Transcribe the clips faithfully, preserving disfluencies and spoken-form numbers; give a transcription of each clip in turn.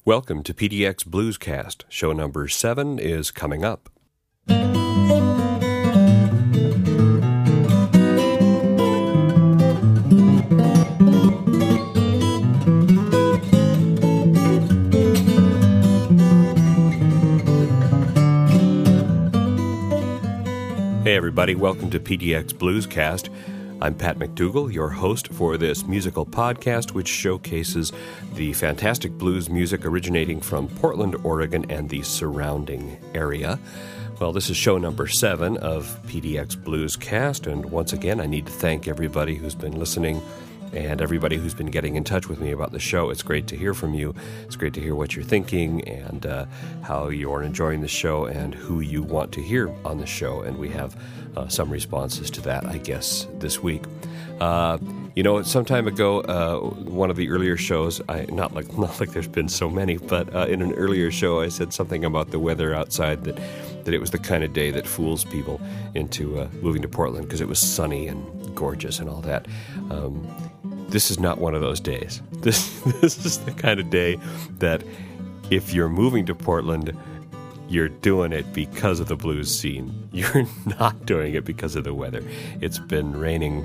Welcome to P D X Bluescast. Show number seven is coming up. Hey everybody, welcome to P D X Bluescast. I'm Pat McDougall, your host for this musical podcast, which showcases the fantastic blues music originating from Portland, Oregon, and the surrounding area. Well, this is show number seven of P D X Bluescast, and once again, I need to thank everybody who's been listening and everybody who's been getting in touch with me about the show. It's great to hear from you. It's great to hear what you're thinking and uh, how you're enjoying the show and who you want to hear on the show. And we have uh, some responses to that, I guess, this week. Uh, you know, some time ago, uh, one of the earlier shows, I not like not like there's been so many, but uh, in an earlier show, I said something about the weather outside, that that it was the kind of day that fools people into uh, moving to Portland because it was sunny and gorgeous and all that. Um, This is not one of those days. This this is the kind of day that if you're moving to Portland, you're doing it because of the blues scene. You're not doing it because of the weather. It's been raining.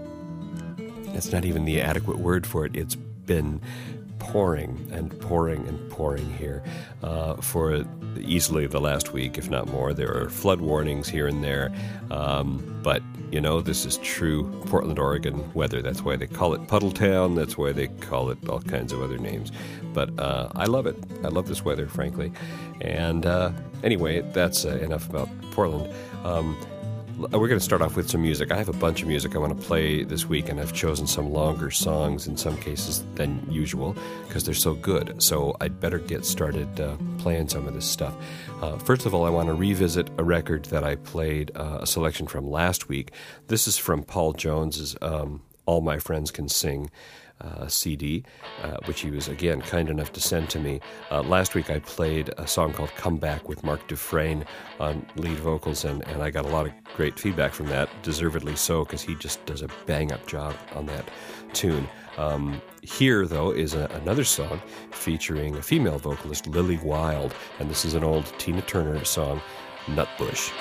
That's not even the adequate word for it. It's been pouring and pouring and pouring here uh, for easily the last week, if not more. There are flood warnings here and there, um, but you know, this is true Portland, Oregon weather. That's why they call it Puddle Town. That's why they call it all kinds of other names. But uh, I love it. I love this weather, frankly. And uh, anyway, that's uh, enough about Portland. Um, we're going to start off with some music. I have a bunch of music I want to play this week, and I've chosen some longer songs in some cases than usual because they're so good. So I'd better get started uh, playing some of this stuff. Uh, first of all, I want to revisit a record that I played, uh, a selection from last week. This is from Paul Jones's um, All My Friends Can Sing uh, C D, uh, which he was, again, kind enough to send to me. Uh, last week I played a song called Come Back with Mark Dufresne on lead vocals, and, and I got a lot of great feedback from that, deservedly so, because he just does a bang-up job on that tune. Um, here, though, is a, another song featuring a female vocalist, Lily Wild, and this is an old Tina Turner song, Nutbush.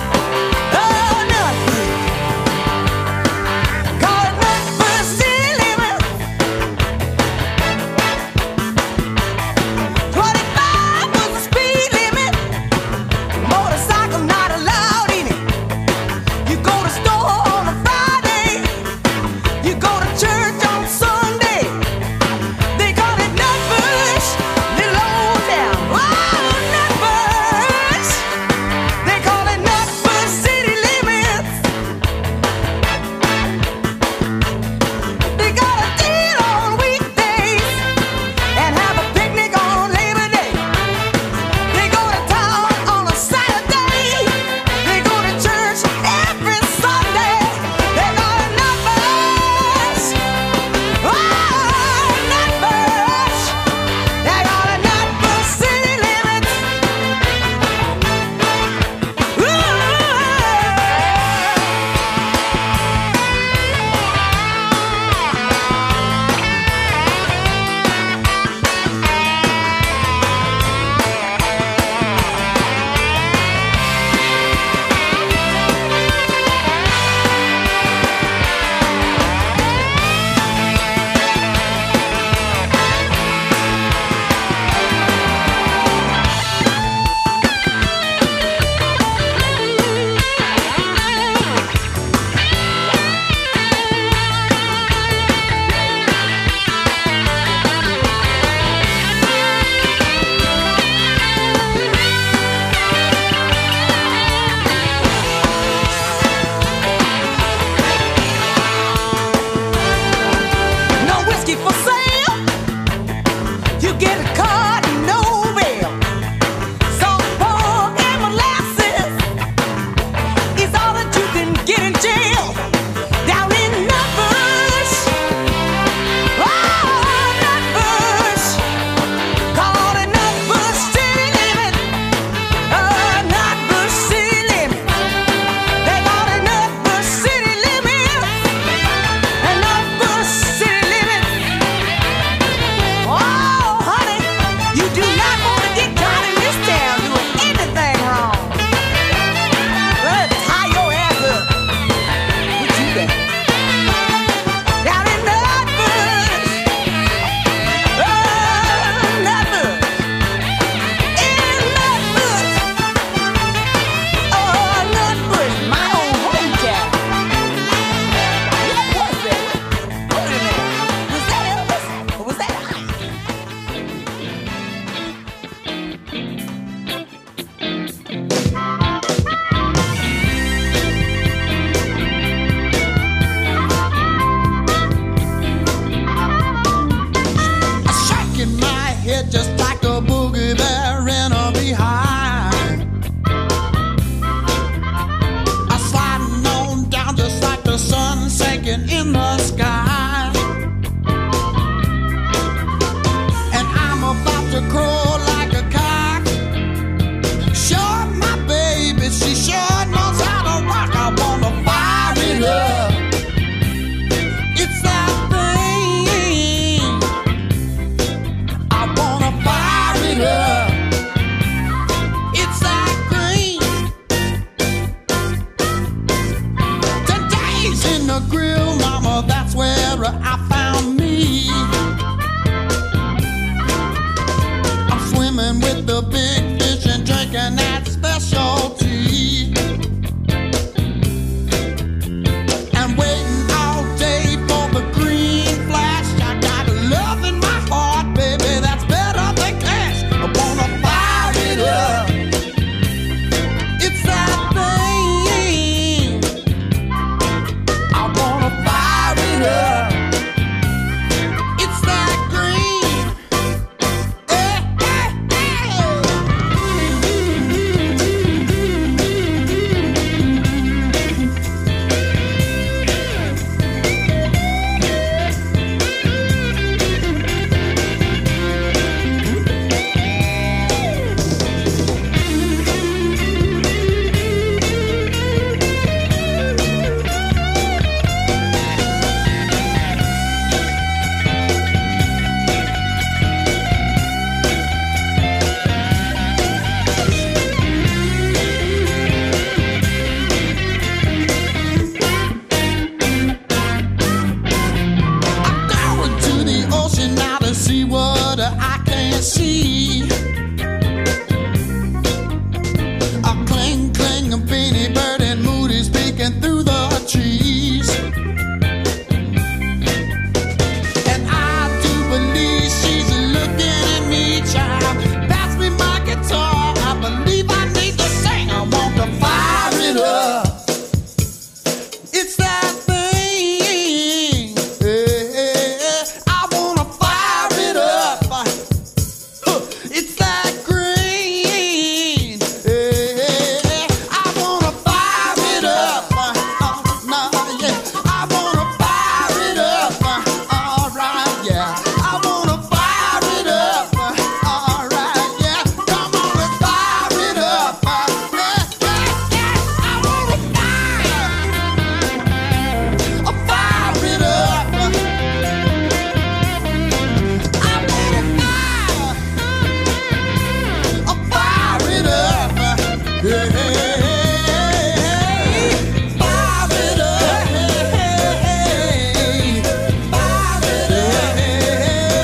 Call it Nutbush, silly where I found me. I'm swimming with the big fish and drinking that special tea. And waiting all day for the green flash. I got love in my heart, baby, that's better than cash. I wanna fire it up. It's that thing. I wanna fire it up. It's that green. Eh, eh, see what I can't see. A cling, cling, a beanie bird and Moody's peeking through the trees. And I do believe she's looking at me, child. Pass me my guitar, I believe I need to sing. I want to fire it up. It's that thing. Yeah, I wanna fire it up. It's that green. Yeah, I wanna fire it up. Oh, no, yeah, I wanna fire it up. All right, yeah, I wanna fire it up. All right, yeah, come on and fire it up. Yeah, yeah, yeah, I wanna fire. I'll fire it up. I wanna fire. I'll fire it up. Hey, hey, hey. Fire it up. Hey, hey, hey. Fire it up. Hey, hey,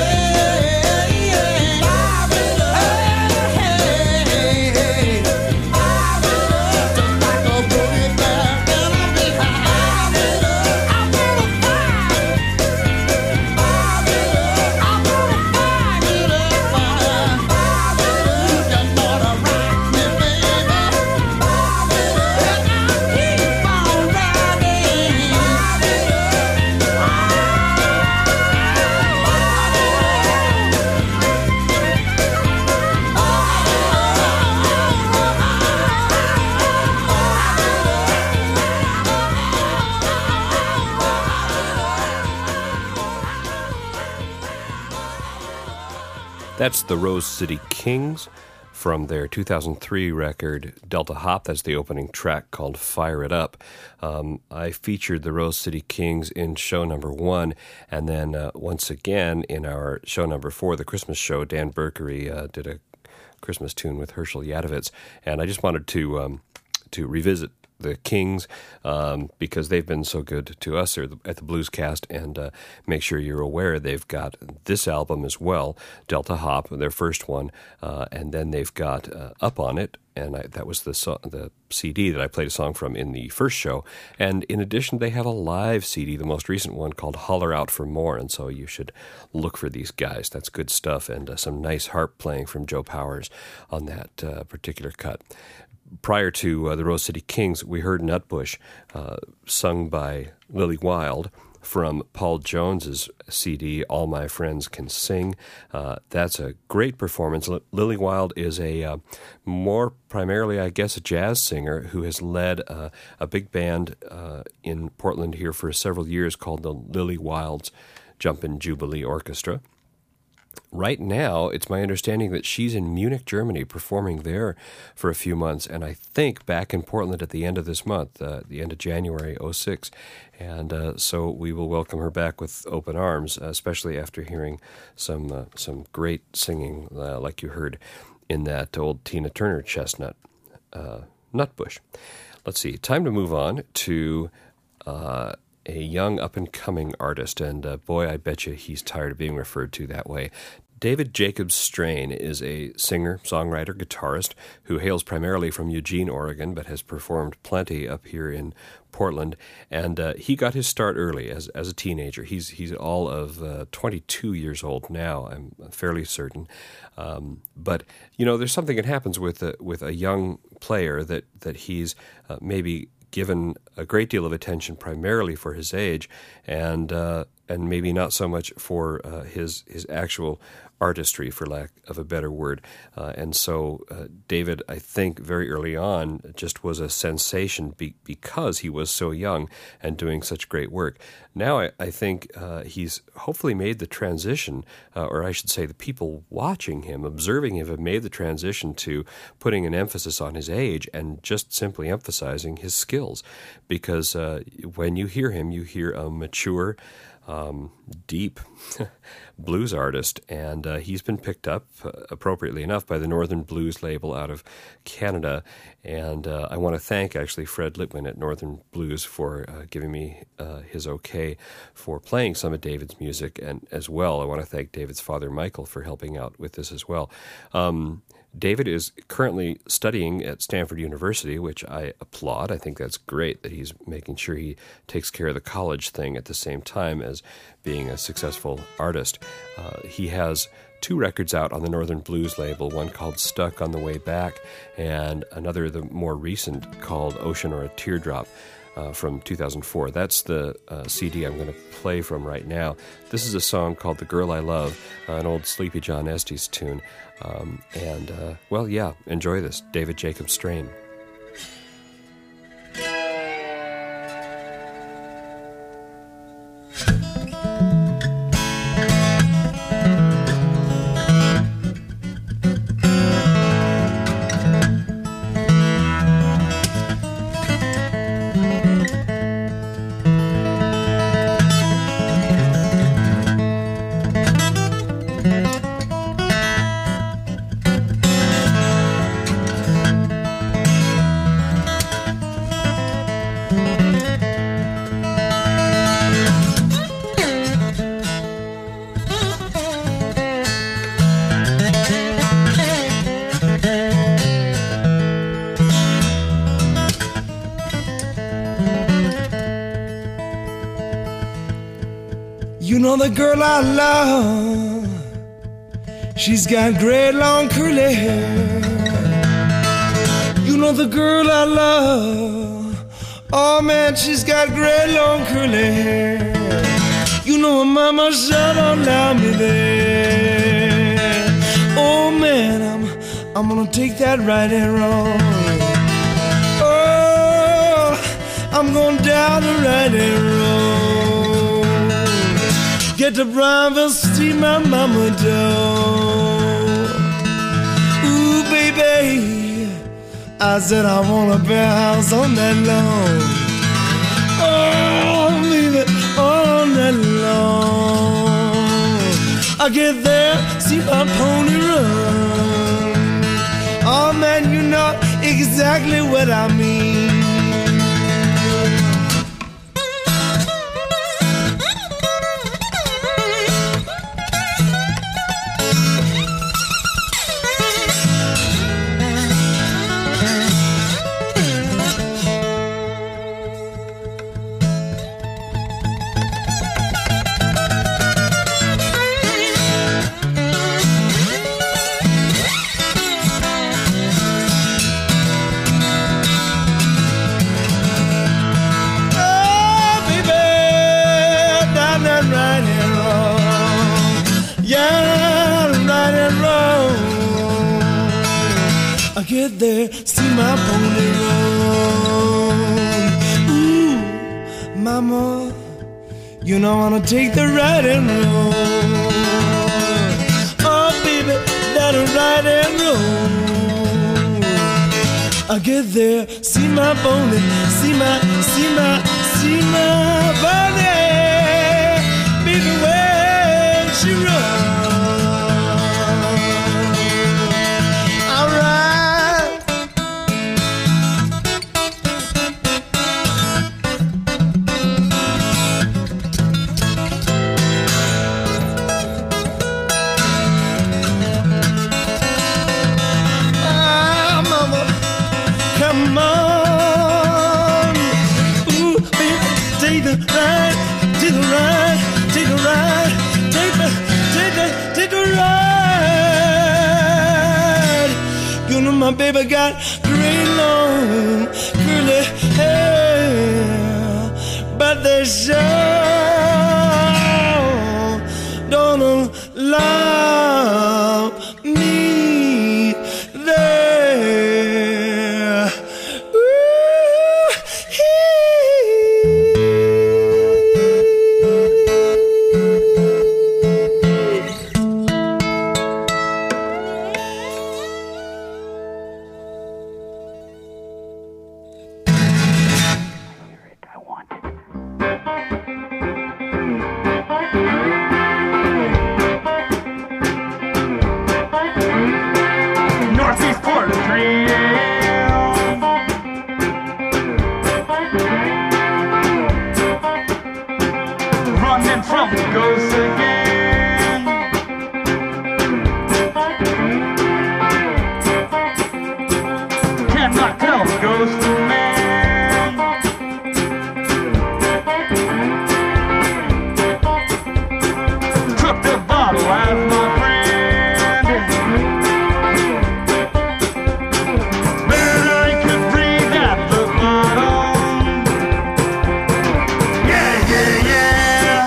hey. Fire it up. Hey, hey, hey. Fire it up. Just like a boogie bear in a beehive. Fire it up. I wanna fire. Fire it up. I wanna fire it up. Fire it up. You know to rock me, baby. Fire it up. And I'll keep on riding. Fire it That's the Rose City Kings from their two thousand three record Delta Hop. That's the opening track called Fire It Up. Um, I featured the Rose City Kings in show number one, and then uh, once again in our show number four, the Christmas show, Dan Berkery uh, did a Christmas tune with Herschel Yadovitz, and I just wanted to um, to revisit the Kings um, because they've been so good to us at the Bluescast, and uh, make sure you're aware they've got this album as well, Delta Hop, their first one, uh, and then they've got uh, Up On It, and I, that was the so- the C D that I played a song from in the first show, and in addition they have a live C D, the most recent one called Holler Out for More, and so you should look for these guys. That's good stuff, and uh, some nice harp playing from Joe Powers on that uh, particular cut. Prior to uh, the Rose City Kings, we heard Nutbush, uh, sung by Lily Wild from Paul Jones's C D, All My Friends Can Sing. Uh, that's a great performance. L- Lily Wild is a uh, more primarily, I guess, a jazz singer who has led uh, a big band uh, in Portland here for several years called the Lily Wild's Jumpin' Jubilee Orchestra. Right now, it's my understanding that she's in Munich, Germany, performing there for a few months, and I think back in Portland at the end of this month, uh, the end of January oh six, and uh, so we will welcome her back with open arms, especially after hearing some uh, some great singing uh, like you heard in that old Tina Turner chestnut, uh, Nutbush. Let's see, time to move on to uh, a young up-and-coming artist, and uh, boy, I bet you he's tired of being referred to that way. David Jacob Strain is a singer, songwriter, guitarist who hails primarily from Eugene, Oregon, but has performed plenty up here in Portland. And uh, he got his start early as as a teenager. He's he's all of uh, twenty-two years old now, I'm fairly certain. Um, but you know, there's something that happens with a, with a young player that that he's uh, maybe given a great deal of attention primarily for his age, and uh, and maybe not so much for uh, his his actual artistry, for lack of a better word. Uh, and so uh, David, I think, very early on just was a sensation be- because he was so young and doing such great work. Now I, I think uh, he's hopefully made the transition, uh, or I should say the people watching him, observing him, have made the transition to putting an emphasis on his age and just simply emphasizing his skills. Because uh, when you hear him, you hear a mature, Um, deep blues artist, and uh, he's been picked up, uh, appropriately enough, by the Northern Blues label out of Canada. And uh, I want to thank, actually, Fred Littman at Northern Blues for uh, giving me uh, his okay for playing some of David's music. And as well, I want to thank David's father, Michael, for helping out with this as well. Um, David is currently studying at Stanford University, which I applaud. I think that's great that he's making sure he takes care of the college thing at the same time as being a successful artist. Uh, he has two records out on the Northern Blues label, one called Stuck on the Way Back, and another, the more recent, called Ocean or a Teardrop. Uh, from two thousand four. That's the uh, C D I'm going to play from right now. This is a song called The Girl I Love, uh, an old Sleepy John Estes tune. Um, and, uh, well, yeah, enjoy this. David Jacob Strain. You know the girl I love, she's got great long curly hair. You know the girl I love, oh man, she's got great long curly hair. You know her mama sure don't allow me there. Oh man, I'm I'm gonna take that right and wrong. Oh, I'm going down the right and wrong. Get to Brownsville, see my mama down. Ooh, baby, I said I want a bear house on that lawn. Oh, baby, on that lawn. I get there, see my pony run. Oh, man, you know exactly what I mean. Get there, see my pony run. Ooh, mama, you know I wanna take the ride and roll. Oh, baby, that'll ride and roll. I get there, see my pony, see my, see my, see my pony. Baby, when she runs. my baby got great long curly hair, but they sure don't allow me there. Ooh, Northeast Portland, three a m Running from the ghost again. Cannot tell the ghost from man. Took the bottle as my friend. But I could breathe at the bottom. Yeah, yeah, yeah.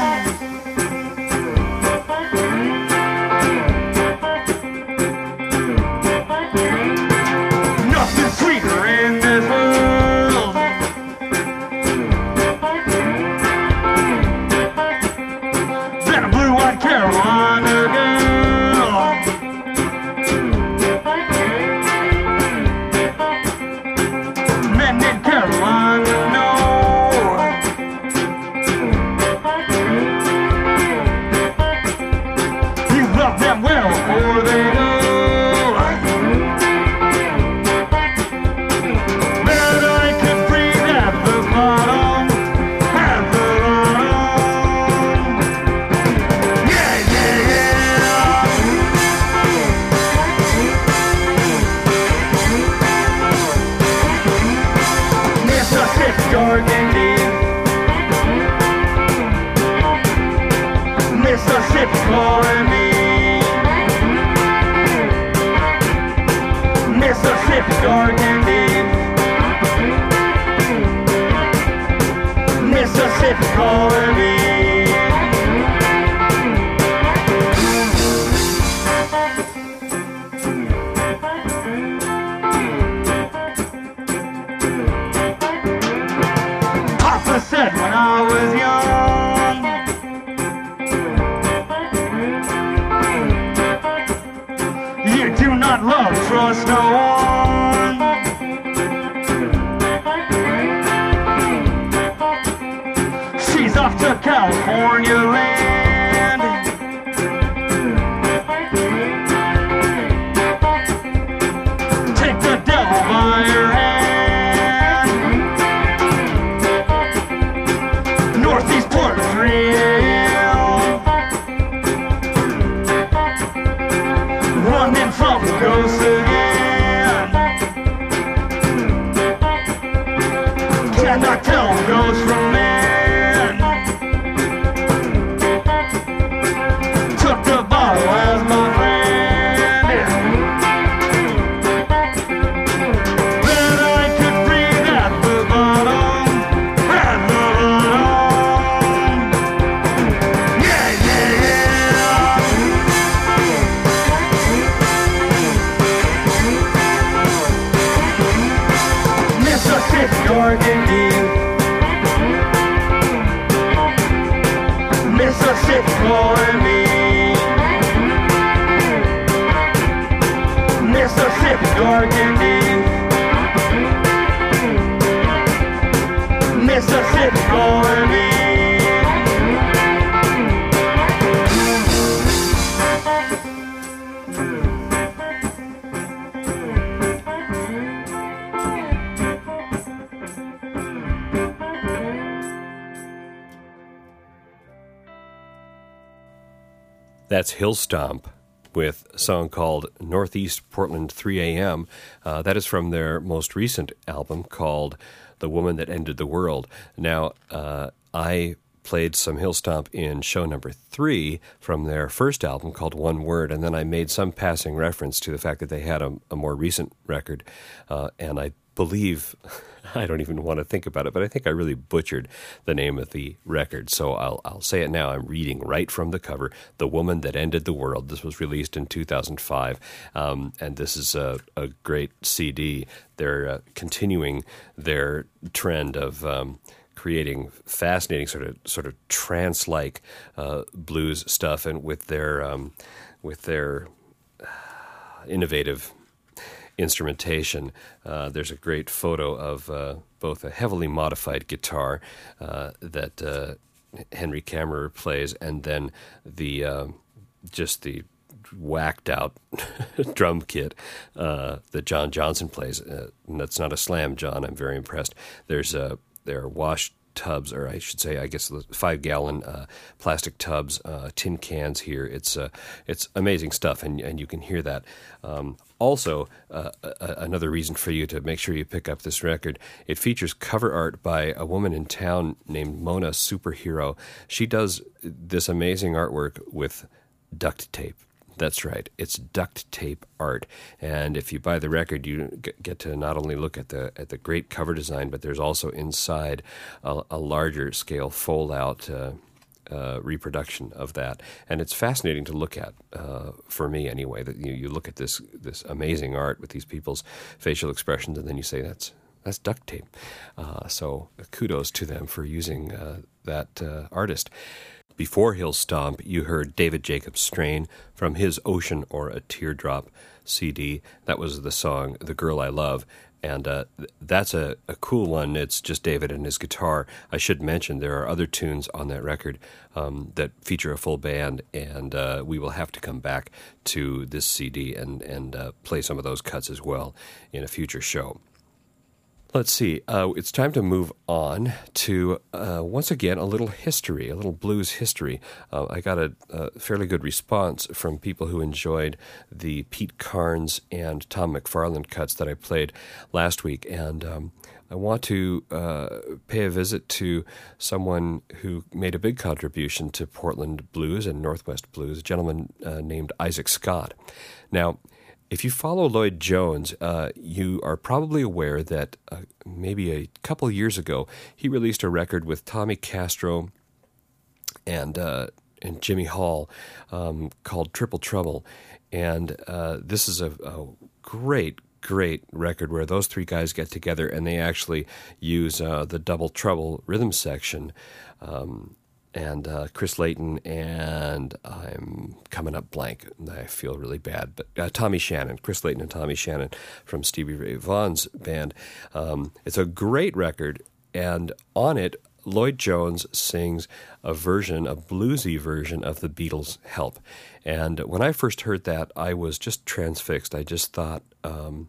Nothing sweeter in this world than a blue-eyed Carolina girl. Men in Carolina know you love them well before they go. But I could breathe at the bottom, at the bottom. Yeah, yeah, yeah. Mississippi dark and deep. Mississippi calling me. Mississippi dark and deep. Mississippi calling me. Papa said when I was young, you do not love, trust no one. She's off to California land. Take the devil by your hand. Northeast Portland, three a m Running from the ghost again. Cannot tell the ghost from man. Took the bottle as my friend. But I could breathe at the bottom, at the bottom. Yeah, yeah, yeah. Mississippi dark and deep. Mississippi calling me. Mississippi dark and deep. Mississippi calling me. That's Hill Stomp with a song called Northeast Portland three a m Uh, that is from their most recent album called The Woman That Ended the World. Now, uh, I played some Hill Stomp in show number three from their first album called One Word, and then I made some passing reference to the fact that they had a, a more recent record, uh, and I believe, I don't even want to think about it, but I think I really butchered the name of the record, so I'll I'll say it now. I'm reading right from the cover, The Woman That Ended the World. This was released in two thousand five, um, and this is a, a great C D. They're uh, continuing their trend of um, creating fascinating sort of sort of trance-like uh, blues stuff, and with their um, with their innovative instrumentation. Uh, there's a great photo of uh, both a heavily modified guitar uh, that uh, Henry Kammerer plays, and then the uh, just the whacked out drum kit uh, that John Johnson plays. Uh, and that's not a slam, John. I'm very impressed. There's a there are wash tubs, or I should say, I guess, five gallon uh, plastic tubs, uh, tin cans here. It's uh, it's amazing stuff, and and you can hear that. Um, Also, uh, a- another reason for you to make sure you pick up this record, it features cover art by a woman in town named Mona Superhero. She does this amazing artwork with duct tape. That's right, it's duct tape art. And if you buy the record, you get to not only look at the at the great cover design, but there's also inside a, a larger scale fold-out uh Uh, reproduction of that, and it's fascinating to look at uh, for me anyway. That you, you look at this this amazing art with these people's facial expressions, and then you say that's that's duct tape. Uh, so kudos to them for using uh, that uh, artist. Before Hill Stomp, you heard David Jacob Strain from his Ocean or a Teardrop C D. That was the song "The Girl I Love." And uh, that's a, a cool one. It's just David and his guitar. I should mention there are other tunes on that record um, that feature a full band, and uh, we will have to come back to this C D and, and uh, play some of those cuts as well in a future show. Let's see. Uh, it's time to move on to, uh, once again, a little history, a little blues history. Uh, I got a, a fairly good response from people who enjoyed the Pete Carnes and Tom McFarland cuts that I played last week. And um, I want to uh, pay a visit to someone who made a big contribution to Portland blues and Northwest blues, a gentleman uh, named Isaac Scott. Now, if you follow Lloyd Jones, uh, you are probably aware that uh, maybe a couple years ago, he released a record with Tommy Castro and uh, and Jimmy Hall um, called Triple Trouble. And uh, this is a, a great, great record where those three guys get together and they actually use uh, the Double Trouble rhythm section. Um And uh, Chris Layton, and I'm coming up blank. I feel really bad. But uh, Tommy Shannon, Chris Layton and Tommy Shannon from Stevie Ray Vaughan's band. Um, it's a great record, and on it, Lloyd Jones sings a version, a bluesy version of the Beatles' Help. And when I first heard that, I was just transfixed. I just thought... Um,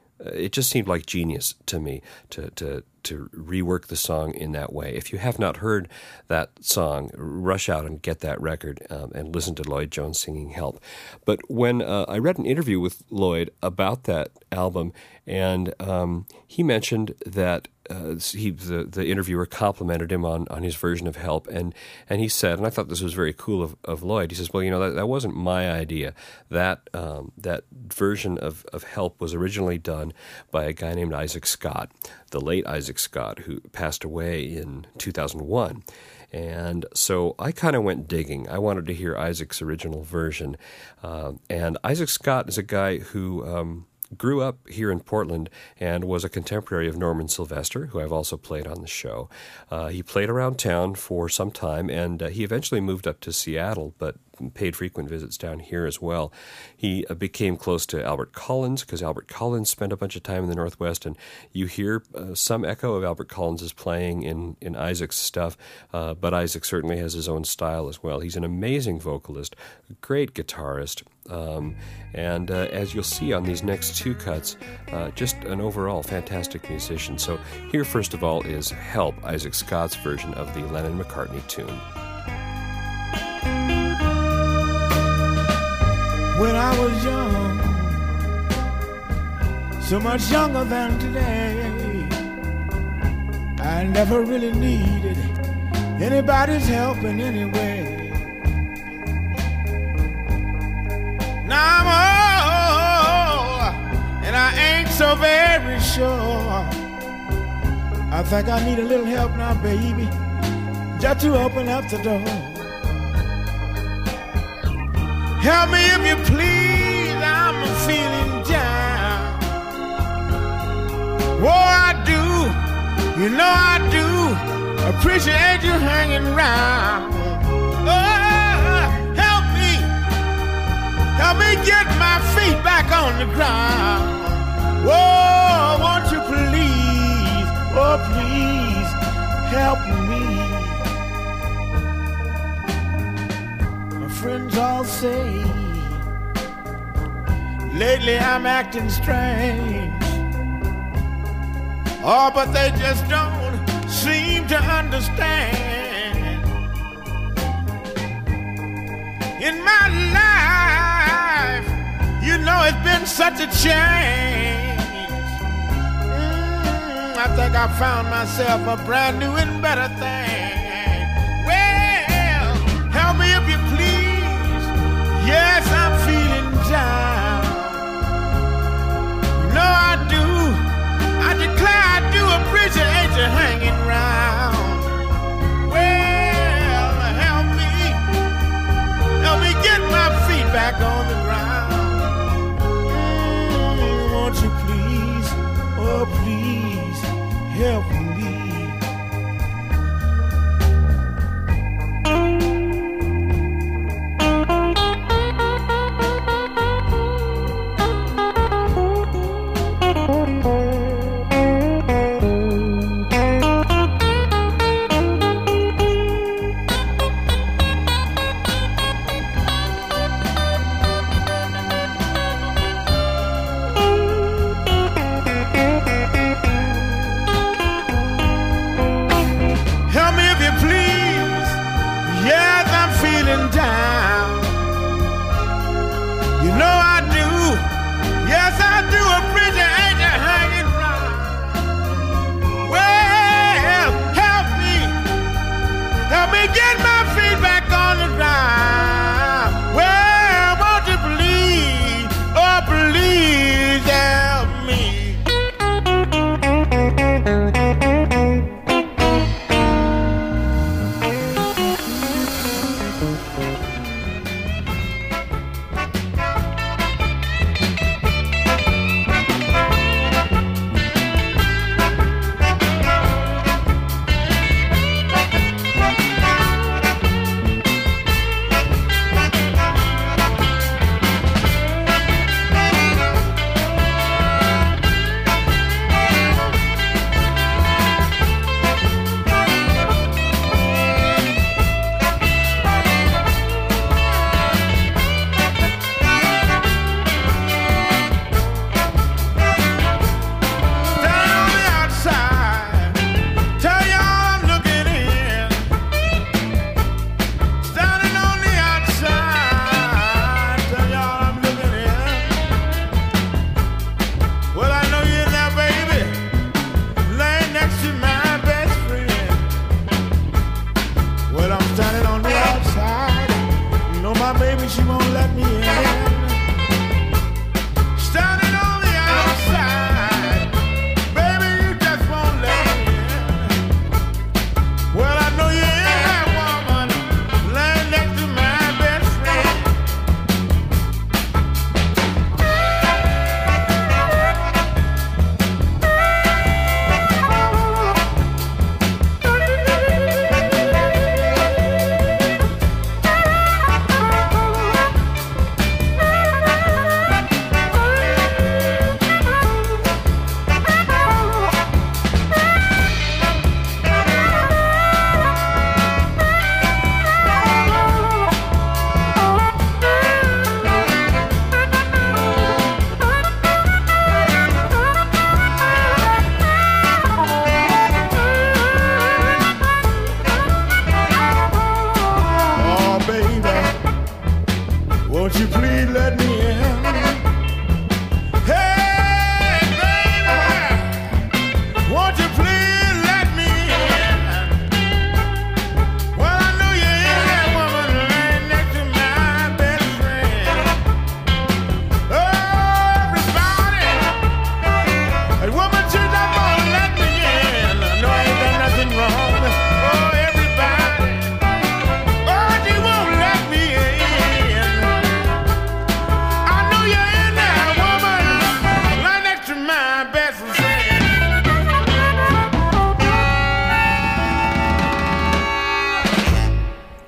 It just seemed like genius to me to, to to rework the song in that way. If you have not heard that song, rush out and get that record um, and listen to Lloyd Jones singing Help. But when uh, I read an interview with Lloyd about that album, and um, he mentioned that uh, he the, the interviewer complimented him on, on his version of Help, and, and he said, and I thought this was very cool of, of Lloyd, he says, well, you know, that, that wasn't my idea. That um, that version of, of Help was originally done by a guy named Isaac Scott, the late Isaac Scott, who passed away in two thousand one. And so I kind of went digging. I wanted to hear Isaac's original version. Uh, and Isaac Scott is a guy who... Um, grew up here in Portland and was a contemporary of Norman Sylvester, who I've also played on the show. Uh, he played around town for some time, and uh, he eventually moved up to Seattle, but paid frequent visits down here as well. He uh, became close to Albert Collins, because Albert Collins spent a bunch of time in the Northwest, and you hear uh, some echo of Albert Collins' playing in, in Isaac's stuff, uh, but Isaac certainly has his own style as well. He's an amazing vocalist, a great guitarist, Um, and uh, as you'll see on these next two cuts, uh, just an overall fantastic musician. So here, first of all, is Help, Isaac Scott's version of the Lennon-McCartney tune. When I was young, so much younger than today, I never really needed anybody's helping anyway. Now I'm old and I ain't so very sure. I think I need a little help now, baby, just to open up the door. Help me if you please, I'm feeling down. Oh, I do, you know I do appreciate you hanging around. Oh, help me, help me get my feet back on the ground. Oh, won't you please, oh please, help me. My friends all say, lately I'm acting strange. Oh, but they just don't seem to understand. In my life, you know it's been such a change. Mm, I think I found myself a brand new and better thing. Well, help me if you please. Yes, I'm feeling down. You know I do. I declare I do appreciate you hanging around. Well, help me, help me get my feet back on the ground. Mm, won't you please, oh please, help me.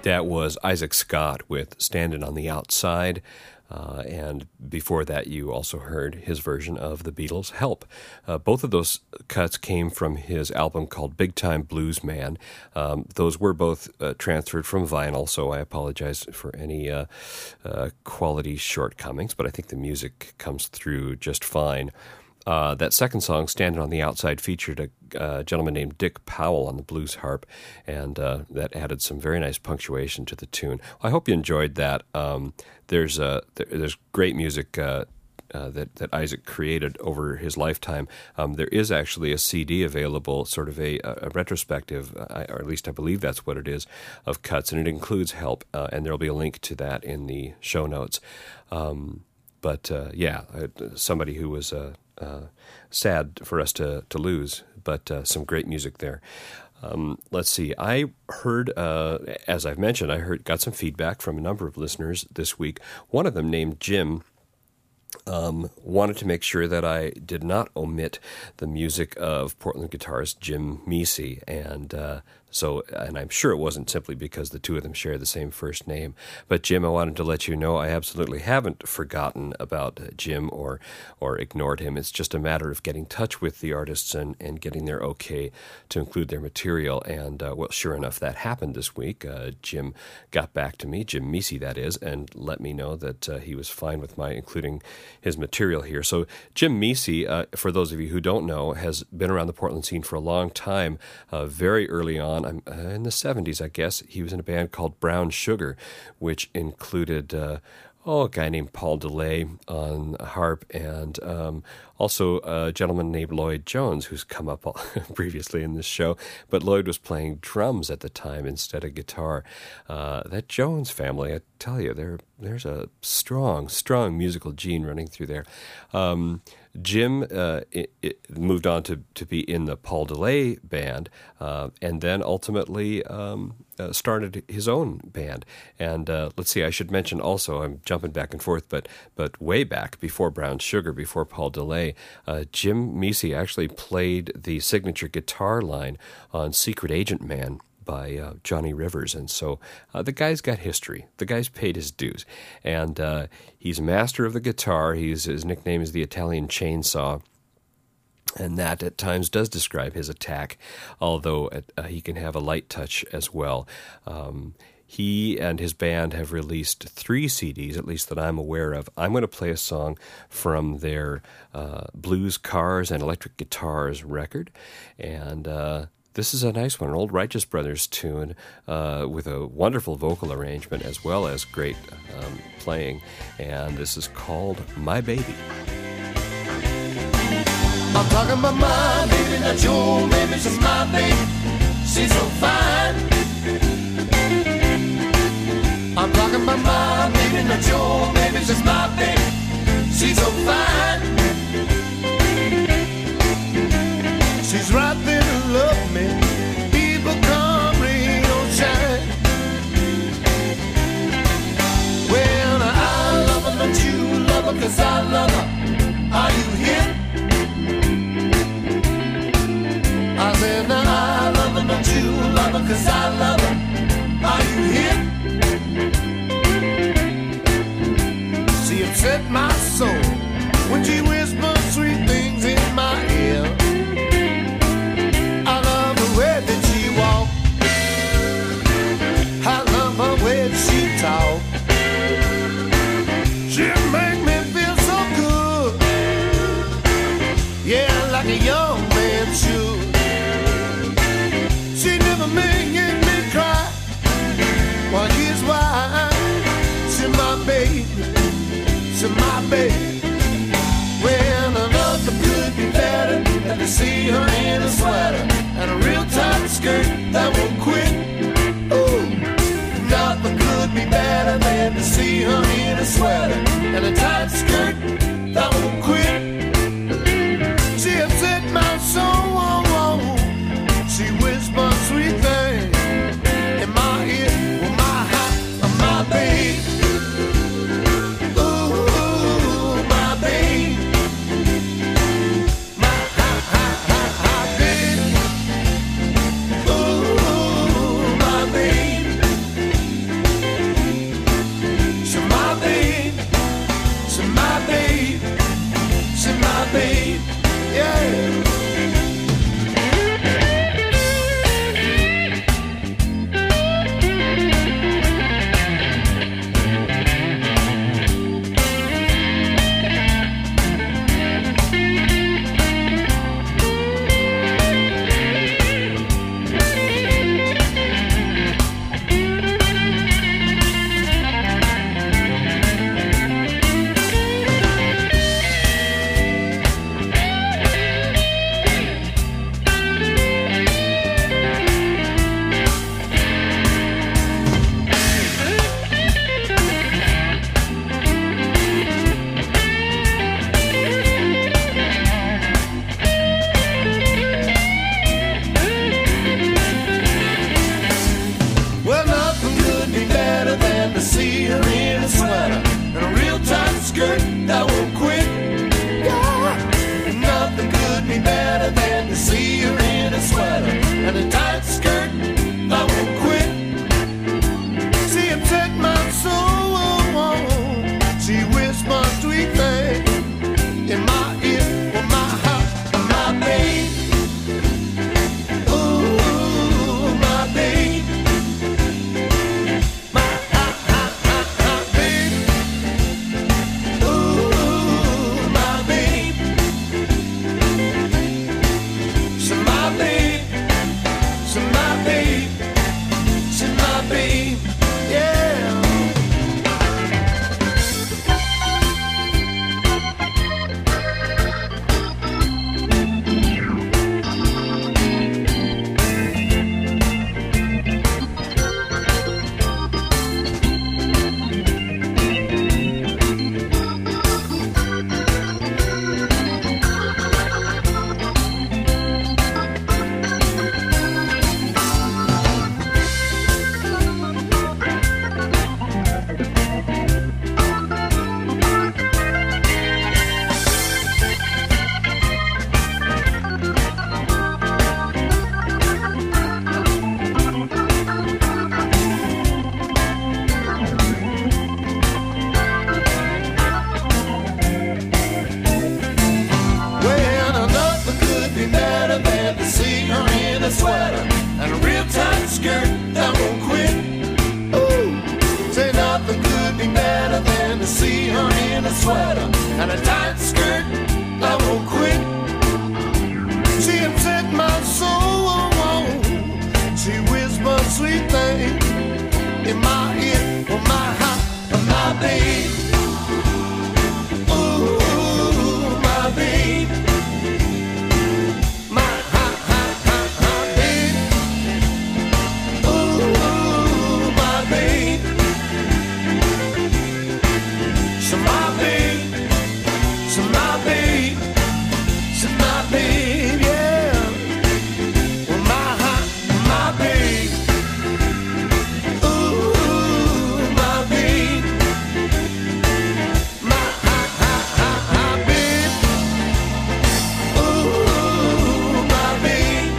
That was Isaac Scott with Standing on the Outside. Uh, and before that, you also heard his version of the Beatles' Help. Uh, both of those cuts came from his album called Big Time Blues Man. Um, those were both uh, transferred from vinyl, so I apologize for any uh, uh, quality shortcomings, but I think the music comes through just fine. Uh, that second song, Standing on the Outside, featured a uh, gentleman named Dick Powell on the blues harp, and uh, that added some very nice punctuation to the tune. I hope you enjoyed that. Um, there's uh, there, there's great music uh, uh, that, that Isaac created over his lifetime. Um, there is actually a C D available, sort of a, a retrospective, uh, or at least I believe that's what it is, of cuts, and it includes Help, uh, and there will be a link to that in the show notes. Um, but uh, yeah, somebody who was... Uh, Uh, sad for us to, to lose, but uh, some great music there. Um, let's see. I heard, uh, as I've mentioned, I heard got some feedback from a number of listeners this week. One of them, named Jim, Um, wanted to make sure that I did not omit the music of Portland guitarist Jim Meese, and uh, so, and I'm sure it wasn't simply because the two of them share the same first name. But Jim, I wanted to let you know I absolutely haven't forgotten about Jim or or ignored him. It's just a matter of getting in touch with the artists and, and getting their okay to include their material. And uh, well, sure enough, that happened this week. Uh, Jim got back to me, Jim Meese, that is, and let me know that uh, he was fine with my including his material here. So Jim Meese, uh, for those of you who don't know, has been around the Portland scene for a long time. Uh, very early on, I'm uh, in the seventies, I guess, he was in a band called Brown Sugar, which included uh, oh, a guy named Paul DeLay on harp, and um, also a gentleman named Lloyd Jones, who's come up previously in this show, but Lloyd was playing drums at the time instead of guitar. Uh, that Jones family, I tell you, there, there's a strong, strong musical gene running through there. Um, Jim uh, it, it moved on to, to be in the Paul DeLay band, uh, and then ultimately um, uh, started his own band. And uh, let's see, I should mention also, I'm jumping back and forth, but but way back before Brown Sugar, before Paul DeLay, uh, Jim Meese actually played the signature guitar line on Secret Agent Man by uh, Johnny Rivers, and so uh, the guy's got history. The guy's paid his dues, and uh, he's master of the guitar. He's, his nickname is the Italian Chainsaw, and that at times does describe his attack, although uh, he can have a light touch as well. Um, He and his band have released three C Ds, at least that I'm aware of. I'm going to play a song from their uh, Blues Cars and Electric Guitars record, and uh, this is a nice one, an old Righteous Brothers tune uh, with a wonderful vocal arrangement as well as great um, playing, and this is called My Baby. I'm talking about my baby, not your baby, she's my baby, she's so fine. I'm talking about my baby, not your baby, she's my baby, she's so fine. She's right there to love me, people come, rain or shine. Well, I love her, don't you love her, cause I love her, are you here? I said, now I love her, don't you love her, cause I love her, are you here? She upset my soul when she whispered sweet things in my ear. I love the way that she walked, I love her way she talked. She make me feel so good, yeah, like a young man should. She never made me cry, well, here's why. She's my baby, she's my baby. Well, nothing could be better than to see her in a sweater and a real tight skirt that won't quit. Oh, nothing could be better than to see her in a sweater and a tight skirt that won't quit. She upset my soul, oh, oh. She whispered sweet things in my ear, well, my heart, my baby. and a real tight skirt that won't quit. Ooh, say nothing could be better than to see her in a sweater and a tight skirt that won't quit. She upset my soul, she whispered sweet things in my ear, oh my heart, oh my babe. Ooh, my babe. My hot, hot, hot, hot babe. Ooh, my babe. So my babe, so my babe, so my babe, yeah. Well, my hot, my babe. Ooh, my babe. My hot, hot, hot, hot babe. Ooh, my babe.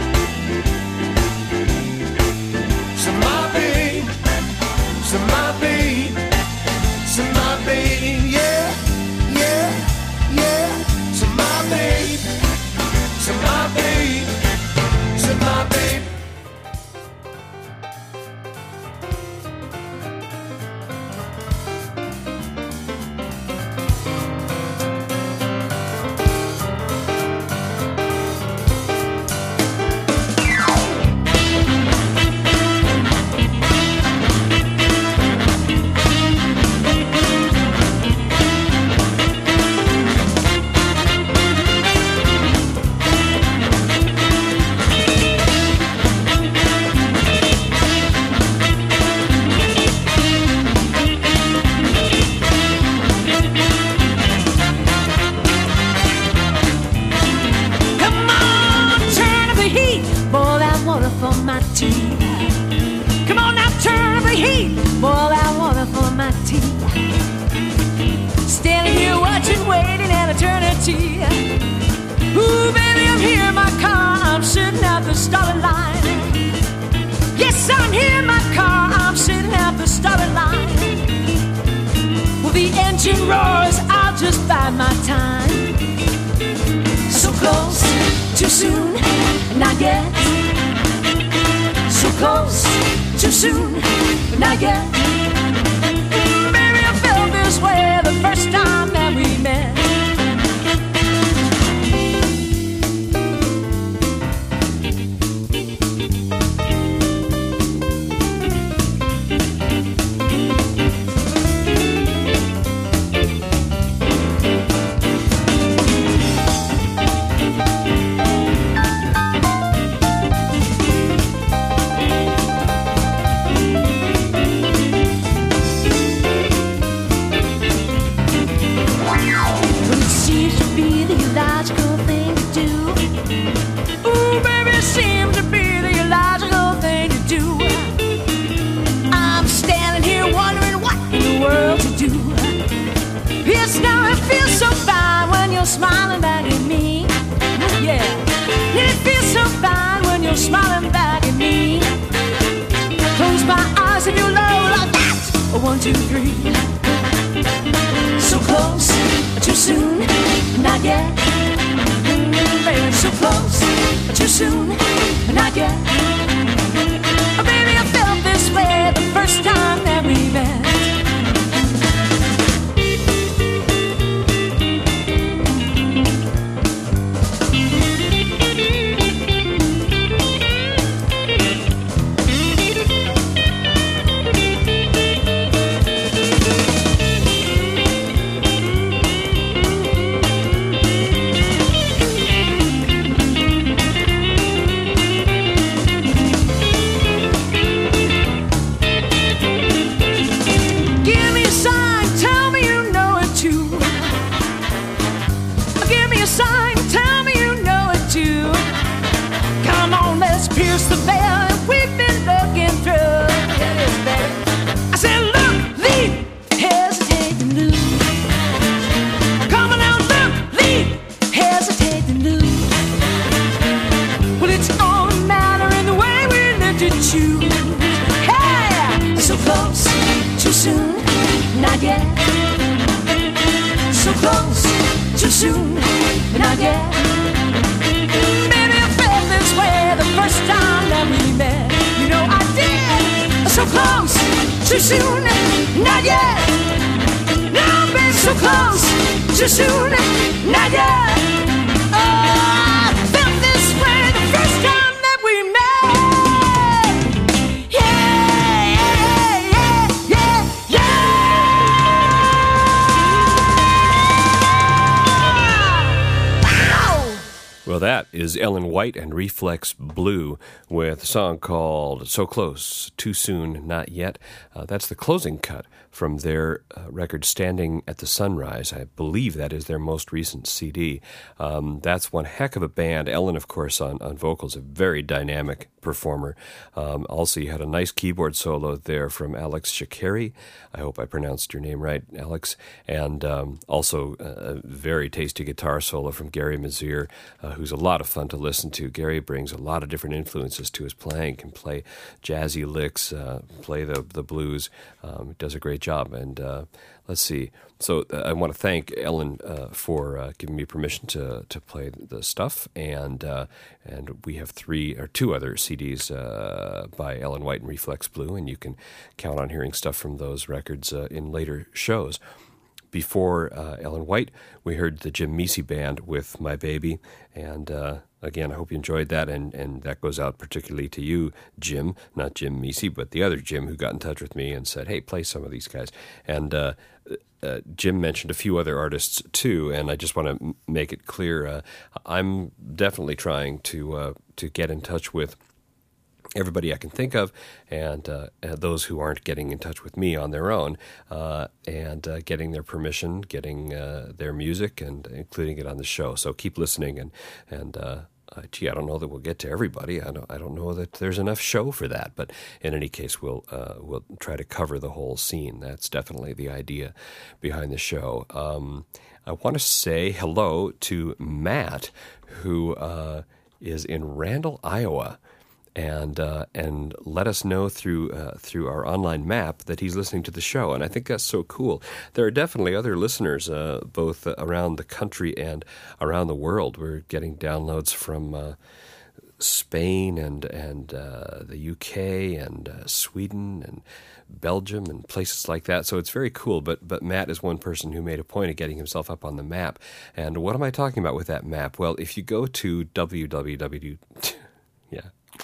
So my babe, so my babe, so my babe, yeah, yeah, yeah. So my babe, so my babe, so my babe. Come on, turn up the heat, boil that water for my tea. Come on now, turn up the heat, boil that water for my tea. Standing here watching, waiting an eternity. Ooh, baby, I'm here in my car, I'm sitting at the starting line. Yes, I'm here in my car, I'm sitting at the starting line. Well, the engine roars, I'll just bide my time. So close, too soon, not yet. So close, too soon, not yet. Baby, I felt this way the first time that we met. Well, it seems to be the illogical thing to do. Ooh, baby, it seems to be the illogical thing to do. I'm standing here wondering what in the world to do. Yes, now it feels so fine when you're smiling back at me. Yeah, it feels so fine when you're smiling back at me. Close my eyes and you're low like that. A one, two, three. So close, too soon, not yet. Mm, baby, so close, too soon, not yet. Oh, baby, I felt this way the first time that we met. Give me a sign, tell me you know it too. Give me a sign, tell me you know it too. Come on, let's pierce the veil we've been looking through. It is, baby. I said, look, leave, hesitate to lose. Come on now, look, leave, hesitate to lose. Well, it's all a matter in the way we live to choose. Hey, so close, too soon, not yet. So close, too soon, not yet. Baby, I felt this way the first time that we met. too soon, not yet. Now I've been so close, too soon, not yet. Oh, I felt this way the first time that we met. Yeah, yeah, yeah, yeah, yeah. Wow. Well, that is Ellen White and Reflex Blue with a song called So Close, Too Soon, Not Yet. Uh, that's the closing cut from their uh, record Standing at the Sunrise. I believe that is their most recent C D. Um, that's one heck of a band. Ellen, of course, on, on vocals, a very dynamic performer. Um, also, you had a nice keyboard solo there from Alex Shakeri. I hope I pronounced your name right, Alex. And um, also a very tasty guitar solo from Gary Mazier, uh, who's a lot of fun to listen to. Gary brings a lot of different influences to his playing, can play jazzy licks, uh, play the, the blues. Um, does a great job. And uh, let's see. So uh, I want to thank Ellen uh, for uh, giving me permission to to play the stuff. And uh, and we have three or two other C Ds uh, by Ellen White and Reflex Blue, and you can count on hearing stuff from those records uh, in later shows. Before uh, Ellen White, we heard the Jim Measy Band with My Baby, and uh, again, I hope you enjoyed that, and, and that goes out particularly to you, Jim, not Jim Measy, but the other Jim who got in touch with me and said, hey, play some of these guys. And uh, uh, Jim mentioned a few other artists too, and I just want to m- make it clear, uh, I'm definitely trying to uh, to get in touch with everybody I can think of, and uh, those who aren't getting in touch with me on their own, uh, and uh, getting their permission, getting uh, their music, and including it on the show. So keep listening, and and uh, uh, gee, I don't know that we'll get to everybody. I don't I don't know that there's enough show for that. But in any case, we'll uh, we'll try to cover the whole scene. That's definitely the idea behind the show. Um, I want to say hello to Matt, who uh, is in Randall, Iowa. And uh, and let us know through uh, through our online map that he's listening to the show, and I think that's so cool. There are definitely other listeners, uh, both uh, around the country and around the world. We're getting downloads from uh, Spain and and uh, the U K and uh, Sweden and Belgium and places like that. So it's very cool. But but Matt is one person who made a point of getting himself up on the map. And what am I talking about with that map? Well, if you go to w w w yeah.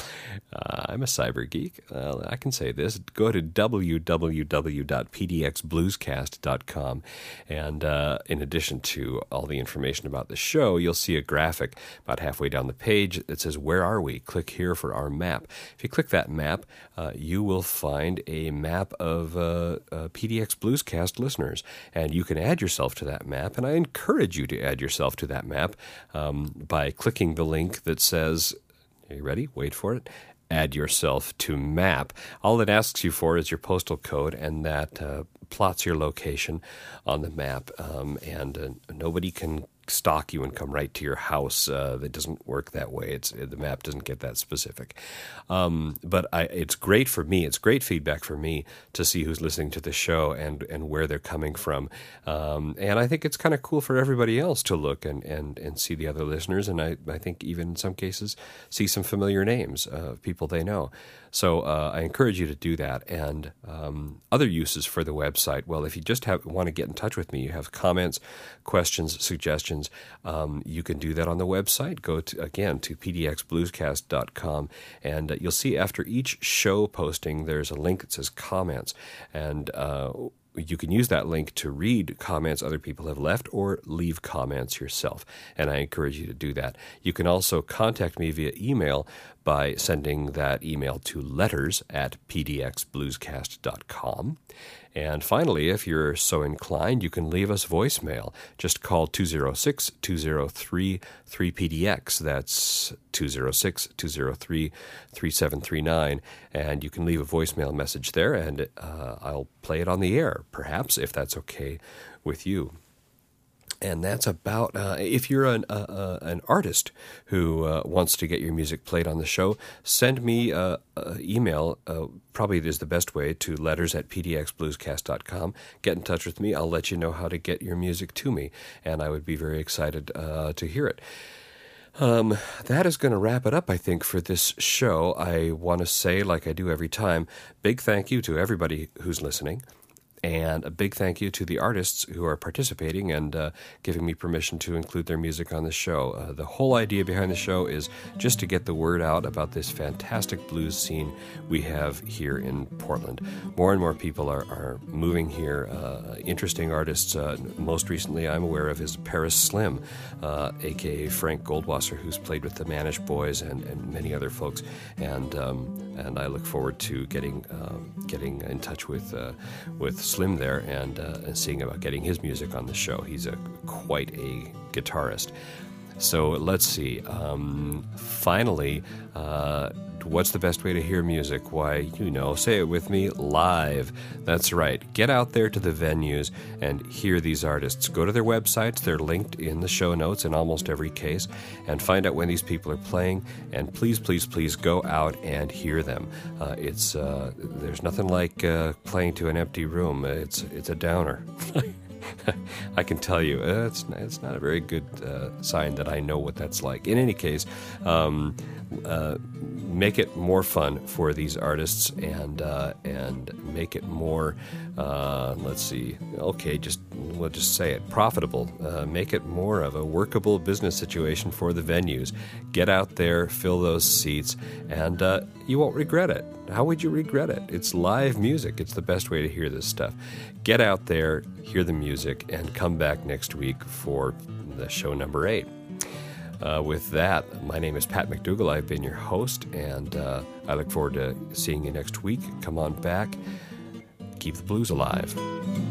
Uh, I'm a cyber geek. Uh, I can say this. Go to w w w dot p d x bluescast dot com, and uh, in addition to all the information about the show, you'll see a graphic about halfway down the page that says, where are we? Click here for our map. If you click that map, uh, you will find a map of uh, uh, P D X Bluescast listeners, and you can add yourself to that map, and I encourage you to add yourself to that map um, by clicking the link that says, are you ready? Wait for it. Add yourself to map. All it asks you for is your postal code, and that uh, plots your location on the map. Um, and uh, nobody can stalk you and come right to your house. Uh, it doesn't work that way. It's the map doesn't get that specific. Um, but I, it's great for me. It's great feedback for me to see who's listening to the show and, and where they're coming from. Um, and I think it's kind of cool for everybody else to look and, and, and see the other listeners. And I, I think even in some cases see some familiar names of people they know. So uh, I encourage you to do that. And um, other uses for the website, well, if you just have, want to get in touch with me, you have comments, questions, suggestions, um, you can do that on the website. Go, to again, to p d x bluescast dot com, and uh, you'll see after each show posting, there's a link that says comments. And uh, you can use that link to read comments other people have left or leave comments yourself, and I encourage you to do that. You can also contact me via email by sending that email to letters at p d x bluescast dot com. And finally, if you're so inclined, you can leave us voicemail. Just call two oh six, two oh three, three P D X. That's two oh six, two oh three, three seven three nine. And you can leave a voicemail message there, and uh, I'll play it on the air, perhaps, if that's okay with you. And that's about, uh, if you're an, uh, uh, an artist who uh, wants to get your music played on the show, send me an uh, email, uh, probably is the best way, to letters at p d x bluescast dot com. Get in touch with me. I'll let you know how to get your music to me, and I would be very excited uh, to hear it. Um, that is going to wrap it up, I think, for this show. I want to say, like I do every time, big thank you to everybody who's listening. And a big thank you to the artists who are participating and uh, giving me permission to include their music on the show. Uh, the whole idea behind the show is just to get the word out about this fantastic blues scene we have here in Portland. More and more people are, are moving here. Uh, interesting artists. Uh, most recently, I'm aware of is Paris Slim, uh, a k a. Frank Goldwasser, who's played with the Manish Boys and, and many other folks. And um, and I look forward to getting um, getting in touch with uh, with Slim there and, uh, and seeing about getting his music on the show. He's a quite a guitarist. So let's see. Um, finally, uh, what's the best way to hear music? Why, you know, say it with me, live. That's right. Get out there to the venues and hear these artists. Go to their websites. They're linked in the show notes in almost every case, and find out when these people are playing. And please, please, please go out and hear them. Uh, it's uh, there's nothing like uh, playing to an empty room. It's it's a downer. I can tell you, uh, it's, it's not a very good uh, sign that I know what that's like. In any case, um, uh, make it more fun for these artists and uh, and make it more, uh, let's see, okay, just we'll just say it, profitable. Uh, make it more of a workable business situation for the venues. Get out there, fill those seats, and uh, you won't regret it. How would you regret it? It's live music. It's the best way to hear this stuff. Get out there, hear the music, and come back next week for the show number eight. Uh, with that, my name is Pat McDougall. I've been your host, and uh, I look forward to seeing you next week. Come on back. Keep the blues alive.